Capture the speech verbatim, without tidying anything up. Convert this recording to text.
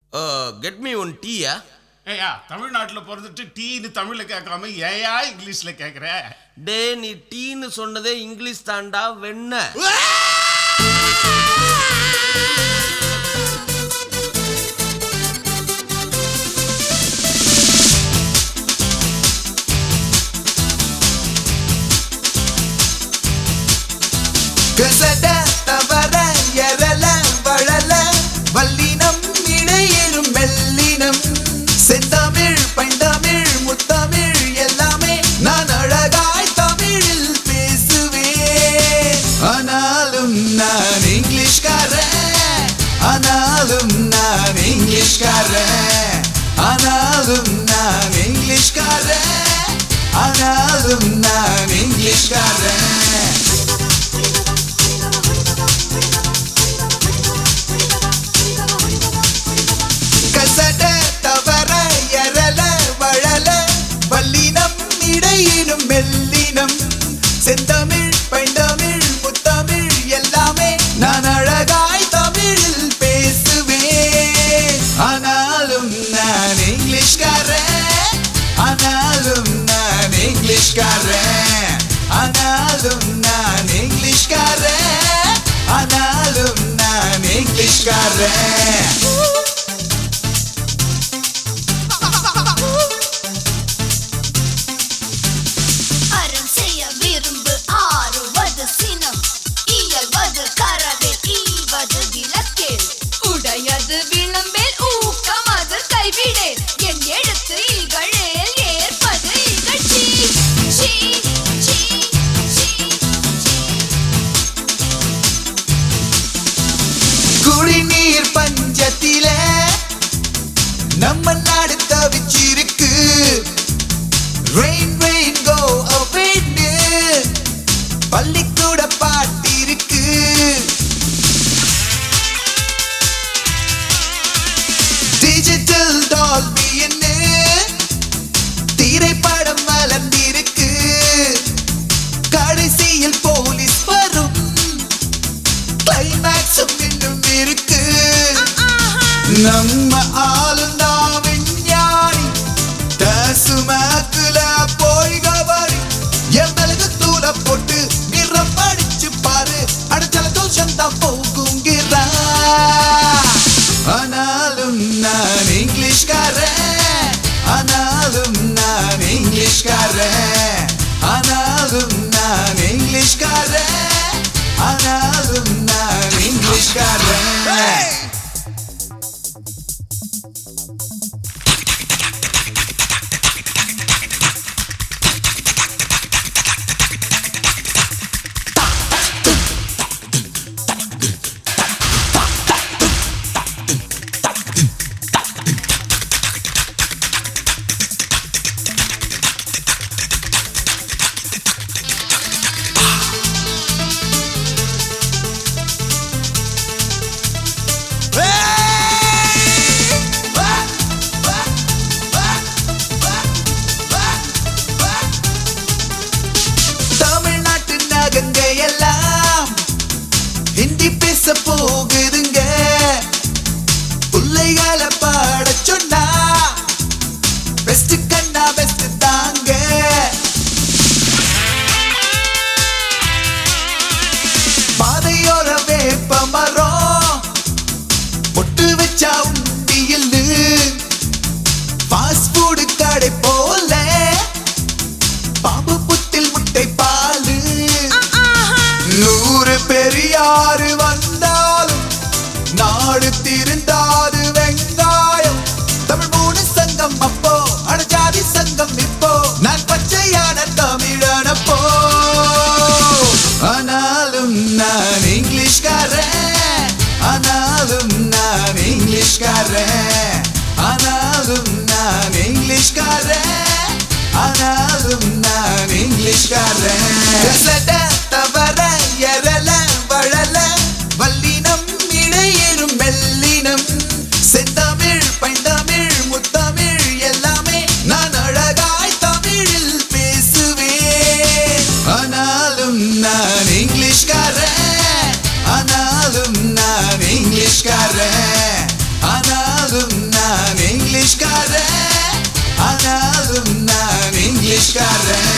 Get me one டீயா? ஏயா தமிழ்நாட்டில் பிறந்துட்டு டீன்னு தமிழில் கேட்காம ஏயா இங்கிலீஷில் கேட்குற? டே நீ டீன்னு சொன்னதே இங்கிலீஷ் தாண்டா வெண்ண. கசட தவற எரல வளல வல்லினம் இடையிலும் மெல்லினம் செந்தமிழ் பைந்தமிழ் முத்தமிழ் எல்லாமே நான் அழகாய் தமிழில் பேசுவேன். ஆனாலும் நான் இங்கிலீஷ்காரன், ஆனாலும் நான் இங்கிலீஷ்காரன், ஆனாலும் நான் இங்கிலீஷ்காரன், ஆனாலும் நான் இங்கிலீஷ்காரன். இடையிலும் மெல்லினம் செந்தமிழ் பைந்தமிழ் முத்தமிழ் எல்லாமே நான் அழகாய் தமிழில் பேசுவேன். ஆனாலும் நான் இங்கிலீஷ்காரன், ஆனாலும் நான் இங்கிலீஷ்காரன், ஆனாலும் நான் இங்கிலீஷ்காரன், ஆனாலும் நான் இங்கிலீஷ்காரன். குடிநீர் பஞ்சத்தில நம்ம நாடு தவிச்சிருக்கு. ரெயின் ரெயின் கோ அவேன்னு பள்ளிக்கூட பாட்டிருக்கு. டிஜிட்டல் டால்பின்னு திரைப்படம் வளர்ந்திருக்கு. கடைசியில் போலீஸ் வரும் கிளைமேக்ஸும் இன்னும் இருக்கு. நம்ம ஆளுந்தா விஞ்ஞானி தசுமாக்குல போய் கவரி எம்மலுக்கு தூள போட்டு நிறம் படிச்சு பாரு அடிச்சல தோஷம் தான் போகுங்கிறா. ஆனாலும் நான் இங்கிலீஷ்காரன், ஆனாலும் நான் இங்கிலீஷ்காரன், ஆனாலும் நான் இங்கிலீஷ்காரன், ஆனாலும் நான் இங்கிலீஷ்காரன். எல்லாம் ஹிந்தி பேச போகுதுங்க. பிள்ளைகள பாட சொன்னா பெஸ்ட் கண்ணா பெஸ்ட் தாங்க. பாதையோர வேப்ப மரம் பொட்டு வச்சா உண்டியில் ஃபாஸ்ட் ஃபுட் கடை போல பாம்பு புத்தில் முட்டை பாலு. நூறு பெரியாறு வந்தாலும் நாடு திருந்தாது வெங்காயம். தமிழ் மூணு சங்கம் அப்போ அடஜாதி சங்கம் இப்போ நான் பச்சையான தமிழனப்போ. ஆனாலும் நான் இங்கிலீஷ்காரன், ஆனாலும் நான் இங்கிலீஷ்காரன், ஆனாலும் நான் இங்கிலீஷ்காரன், ஆனாலும் நான் இங்கிலீஷ்காரன். தவற எரல வளல வல்லினம் இடையிலும் மெல்லினம் செந்தமிழ் பைந்தமிழ் முத்தமிழ் எல்லாமே நான் அழகாய் தமிழில் பேசுவேன். ஆனாலும் நான் இங்கிலீஷ்காரன், ஆனாலும் நான் இங்கிலீஷ்காரன், ஆனாலும் இங்கிலீஷ்காரன் ஆனாலும் நான் இங்கிலீஷ்காரன்